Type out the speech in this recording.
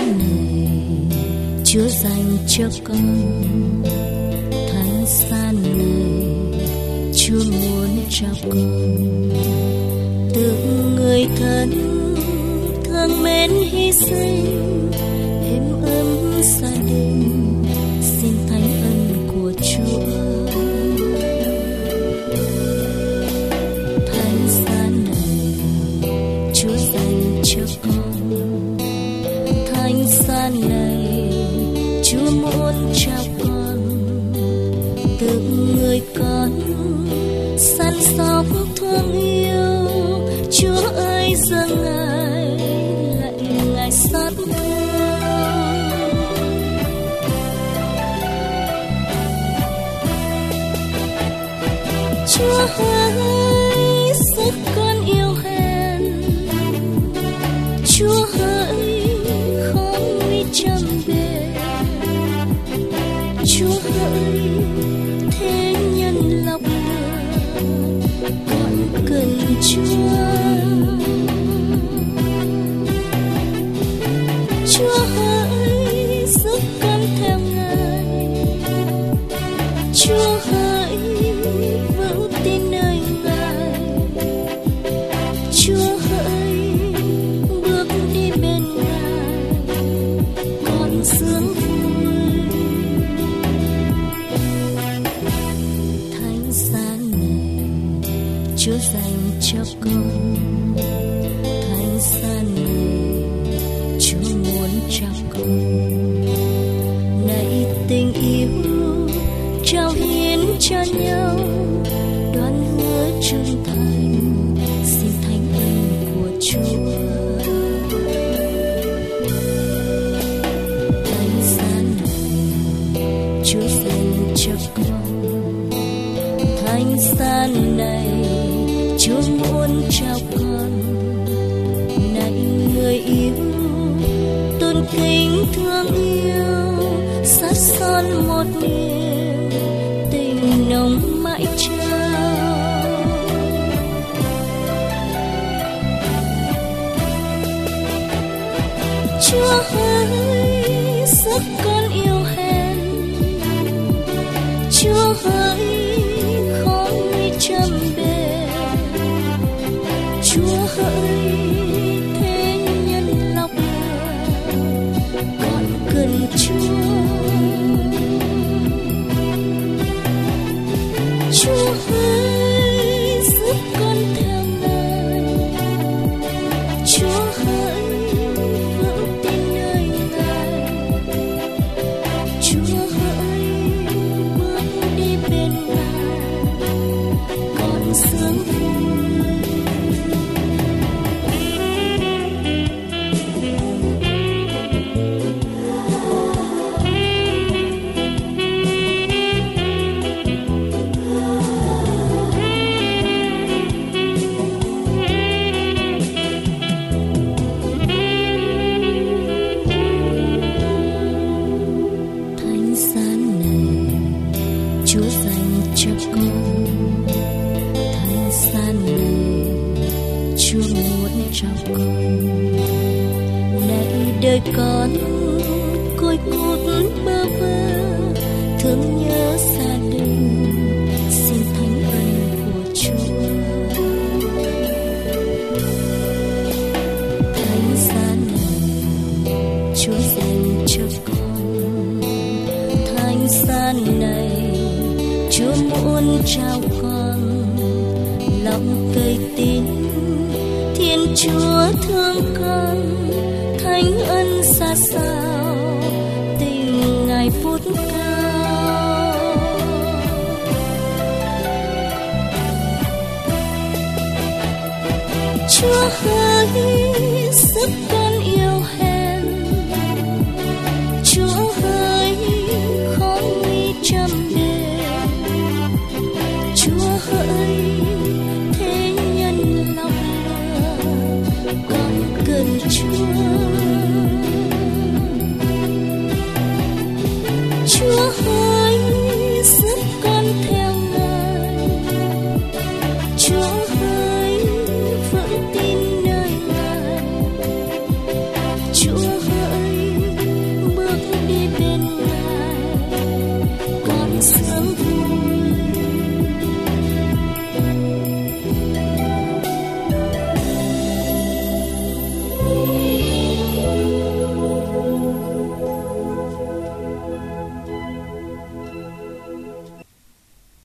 sáng này Chúa dành cho con. Thánh sáng này Chúa muốn trao con. Từng người thân thương mến hy sinh, êm ấm gia đình, xin thánh ân của Chúa. Thánh sáng này Chúa dành cho con. Thánh sáng này Chúa muốn trao con. Từng người con săn sóc thương yêu, Chúa ơi dâng Ngài, lạy Ngài sát thương. Chúa hỡi sức con yêu hèn, Chúa hỡi không nguy trầm bề, Chúa hỡi thế nhân lọc lừa, con cần Chúa. Chúa hỡi giúp con theo Ngài, Chúa hỡi vững tin nơi Ngài, Chúa hỡi bước đi bên Ngài, con sướng vui. Thánh sáng này Chúa dành cho con. Thánh sáng này Chúa muốn trao con. Này tình yêu trao hiến cho nhau, đoan hứa trung thành, xin thánh ân của Chúa. Thánh sáng này Chúa dành cho con. Thánh sáng này Chúa muốn trao con. Này người yêu tôn kính thương yêu, sát son một niềm tình nồng mãi trao. Chúa hỡi sức con yêu hèn, Chúa hỡi không nguy trầm bề, Chúa hỡi thế nhân lọc lừa, con cần Chúa. Chúa hỡi giúp con theo Ngài, Chúa hỡi vững tin nơi Ngài, Chúa hỡi bước đi bên Ngài, con sướng vui. Thánh sáng này Chúa dành cho con. Thánh sáng này Chúa muốn trao con. Này đời con côi cút bơ vơ, thương nhớ gia đình, xin thánh ân của Chúa. Thánh sáng này Chúa dành cho con. Thánh sáng này Chúa muốn trao con. Lòng cây tin Thiên Chúa thương con, thánh ân xa sao, tình Ngài phút cao. Chúa hỡi giúp con yêu hèn, Chúa hỡi không nguy trầm bề, Chúa hỡi thế nhân lọc lừa, con cần Chúa. Chúa hỡi